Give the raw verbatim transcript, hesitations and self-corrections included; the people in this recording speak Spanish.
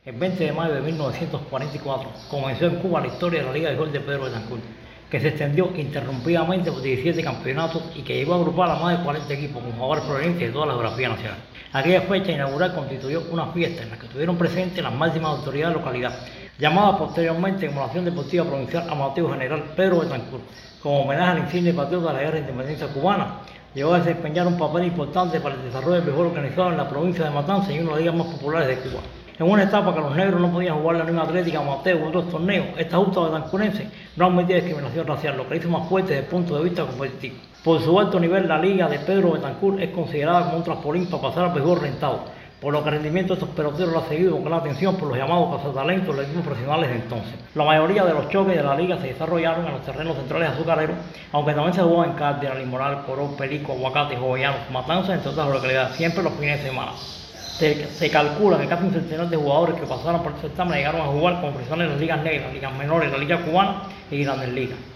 El veinte de mayo de mil novecientos cuarenta y cuatro comenzó en Cuba la historia de la Liga de Béisbol de Pedro Betancur, que se extendió interrumpidamente por diecisiete campeonatos y que llegó a agrupar a más de cuarenta equipos con jugadores provenientes de toda la geografía nacional. Aquella fecha inaugural constituyó una fiesta en la que estuvieron presentes las máximas autoridades de la localidad, llamada posteriormente como la Acción Deportiva Provincial Amateur General Pedro Betancur, como homenaje al insigne patriota de la Guerra de Independencia cubana. Llegó a desempeñar un papel importante para el desarrollo del béisbol organizado en la provincia de Matanzas y una de las ligas más populares de Cuba. En una etapa que los negros no podían jugar la Unión Atlética, Amateur u otros torneos, esta justa betancurense no admitía discriminación racial, lo que la hizo más fuerte desde el punto de vista competitivo. Por su alto nivel, la Liga de Pedro Betancur es considerada como un trampolín para pasar al béisbol rentado, por lo que el rendimiento de estos peloteros lo ha seguido con gran atención por los llamados cazatalentos de los equipos profesionales de entonces. La mayoría de los choques de la liga se desarrollaron en los terrenos centrales azucareros, aunque también se jugaba en Cárdenas, Limoral, Coró, Perico, Aguacate, Jovellanos, Matanzas, entre otras localidades, siempre los fines de semana. Se, se calcula que casi un centenar de jugadores que pasaron por el certamen llegaron a jugar como profesionales en las ligas negras, ligas menores, la liga cubana y grandes ligas.